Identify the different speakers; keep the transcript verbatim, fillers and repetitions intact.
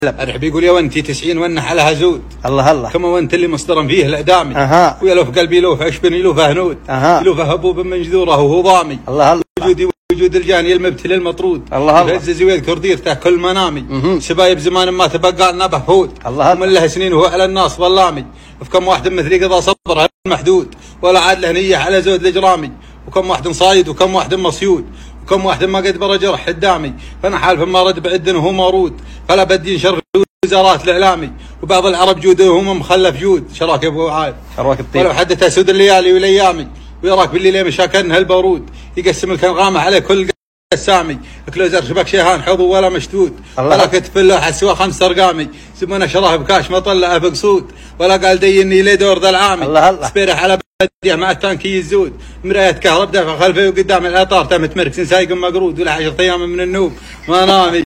Speaker 1: ارحب يقول يا وانتي تسعين ونح على زود.
Speaker 2: الله الله.
Speaker 1: كما وانت اللي مصدرا فيه الاعدامي.
Speaker 2: اها.
Speaker 1: ويا لو في قلبي لو في عشبني لو في هنود.
Speaker 2: اها.
Speaker 1: لو في هبوب من جذوره وهو ضامي.
Speaker 2: الله الله.
Speaker 1: وجودي وجود الجاني المبتلى المطرود.
Speaker 2: الله الله.
Speaker 1: يعزز ويذكر ديرته كل منامي. سبايب زمان ما تبقى لنا بحود.
Speaker 2: الله الله.
Speaker 1: ومن له سنين وهو على الناس ظلامي. وكم واحد مثلي قضى صبر محدود ولا عاد له نيه على زود الاجرامي. وكم واحد صايد وكم واحد مصيود. وكم واحد ما قد برى جرح حدامي. فانا حالف ما رد بعد وهو مارود. فلا بدي نشر وزارات الاعلامي. وبعض العرب جودهم مخلف جود. شراك يا ابو عاد
Speaker 2: شراك الطيب.
Speaker 1: ولو حدث اسود الليالي والايامي. ويراك بالليل مشاكلنا هالبارود. يقسم الكنغامه على كل قسامي. كلوزر شبك شيهان حظو ولا مشدود. ولا كتف اللوحه سوى خمس ارقامي. زمنا شراه بكاش ما طلع بقصود. ولا قال ديني لي دور ذا العامي.
Speaker 2: الله الله.
Speaker 1: سبيرح على بديه مع التانكي الزود. مرايه كهرب دافع خلفه وقدام الاطار تم تمركز سايق مقرود. ولا عشرة ايام من النوم ما نامي.